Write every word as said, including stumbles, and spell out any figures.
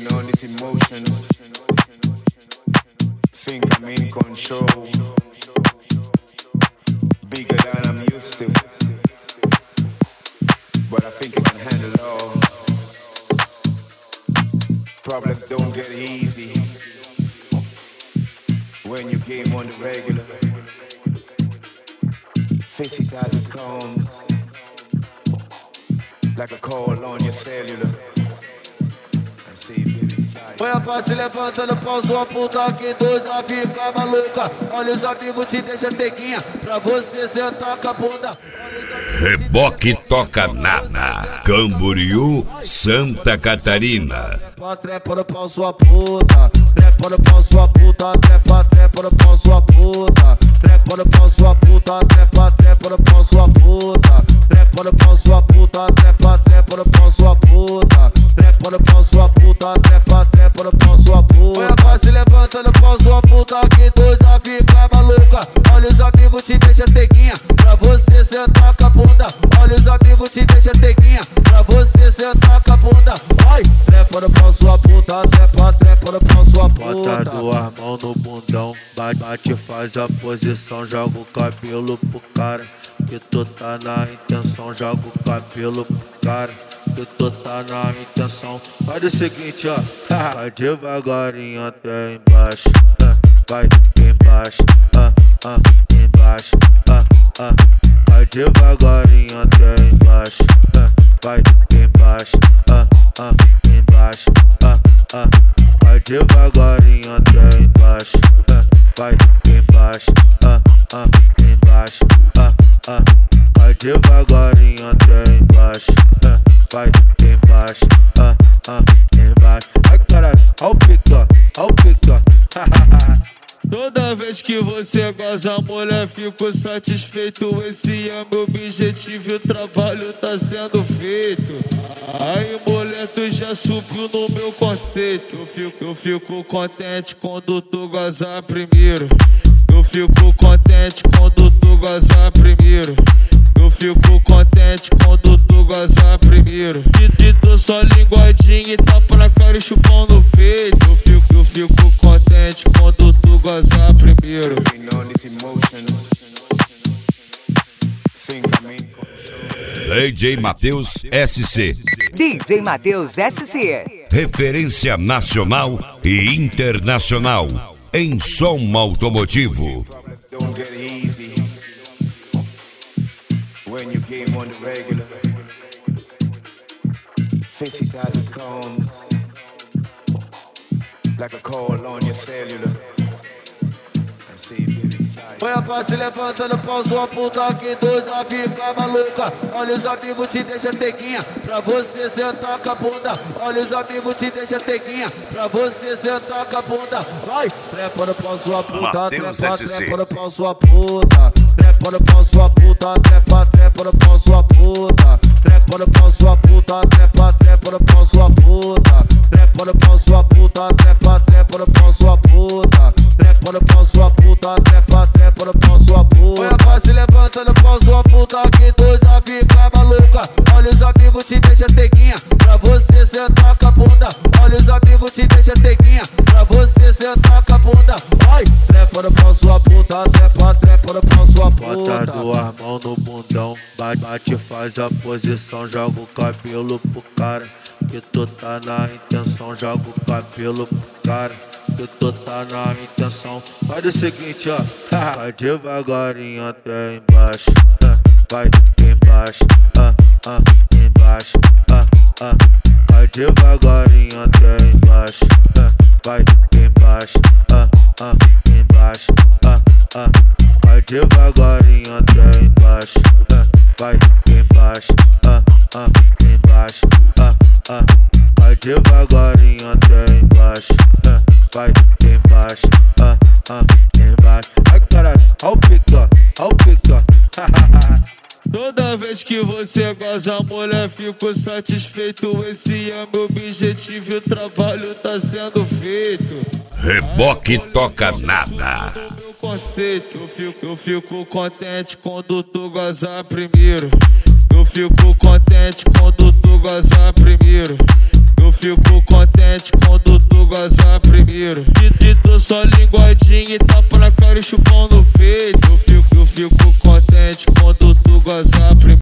Sitting on this emotion, think I'm in control, bigger than I'm used to, but I think I can handle it all. Problems don't get easy when you game on the regular. Face it as it comes, like a call on your cellular. Põe a paz se levantando, pau sua puta que dois vai ficar maluca. Olha os amigos te deixa tequinha pra você sentar com a bunda. Reboque toca nada. Camboriú, Santa Catarina. Trepa, trepa no pau sua puta. Trepa no pau sua puta. Trepa, trepa no pau sua puta. Trepa no pau sua puta. Trepa, trepa no pau sua puta. Trepa no pau sua puta. Trepa, trepa no pau sua puta. Trepa no pau sua puta. Trepa, trepa no pau sua puta. Põe a paz se levanta no pau sua puta que dois vai ficar maluca. Olha os amigos te deixa tequinha pra você sentar com a bunda. Olha os amigos te deixa tequinha pra você sentar com a bunda. Vai, trepa no pau sua puta, trepa, trepa no pau sua puta. Bota duas mãos no bundão, bate, bate, faz a posição, joga o cabelo pro cara. Que tu tá na intenção, joga o cabelo pro cara. Que tu tá na intenção. Faz o seguinte, ó, vai devagarinho até embaixo, vai embaixo, ah, ah, embaixo, ah, ah. Vai devagarinho até embaixo, vai embaixo, ah, ah, embaixo, ah, ah. Vai devagarinho até embaixo, vai embaixo, ah, ah, embaixo, ah, ah. Vai devagarinho até embaixo, vai embaixo, ah, ah, embaixo. Ai caralho, ó o pica, ó o pica. Toda vez que você goza, mulher, fico satisfeito. Esse é meu objetivo e o trabalho tá sendo feito. Aí, mulher, tu já subiu no meu conceito. Eu fico, eu fico contente quando tu gozar primeiro. Eu fico contente quando tu gozar primeiro. Eu fico contente quando tu gozar primeiro. E te dou só linguadinha e tá pra cara e chupão no peito. Eu fico, eu fico contente quando tu gozar primeiro. D J Matheus S C. D J Matheus S C. Referência nacional e internacional em som automotivo. When you game on the regular, face it as it comes, like a call on your cellular. Põe a paz se levantando, pau sua puta que dois vai ficar maluca. Olha os amigos te deixa tequinha pra você sentar com a bunda. Olha os amigos te deixa tequinha pra você sentar com a bunda. Vai, trepa no pau sua puta, trepa, trepa no pau sua puta. Trepa no pau sua puta, trepa, trepa no pau sua puta. Trepa no pau sua puta, trepa, trepa no pau sua puta. Trepa no pau sua puta, trepa, trepa no pau sua puta. Trepa no pau sua puta, trepa, trepa no pau sua puta. Põe a paz se levanta no pau sua puta que dois vai ficar maluca. Olha os amigos te deixa tequinha pra você sentar com a bunda. Olha os amigos te deixa tequinha pra você sentar com a bunda. Vai, trepa no pau sua puta, trepa, trepa no pau sua puta. Bota duas mãos no bundão, bate, bate, faz a posição, joga o cabelo pro cara. Que tu tá na intenção, joga o cabelo pro cara. Que tu tá na intenção. Faz o seguinte, ó, vai devagarinho até embaixo, vai embaixo, ah, ah, embaixo, ah, ah. Vai devagarinho até embaixo, vai embaixo, ah, ah, embaixo, ah, ah. Vai devagarinho até embaixo, vai embaixo, ah, ah, embaixo, ah, ah. Vai devagarinho até embaixo, vai embaixo, ah, ah, embaixo. Ai caralho, ó o pica, ó o pica. Toda vez que você goza, mulher, fico satisfeito. Esse é meu objetivo e o trabalho tá sendo feito. Reboque toca nada. Conceito, eu fico, eu fico contente quando tu gozar primeiro. Eu fico contente quando tu gozar primeiro. eu fico contente quando tu goza primeiro. Te, te dou só linguadinha e tapa na cara e chupão no peito. Eu fico, eu fico contente quando tu goza primeiro.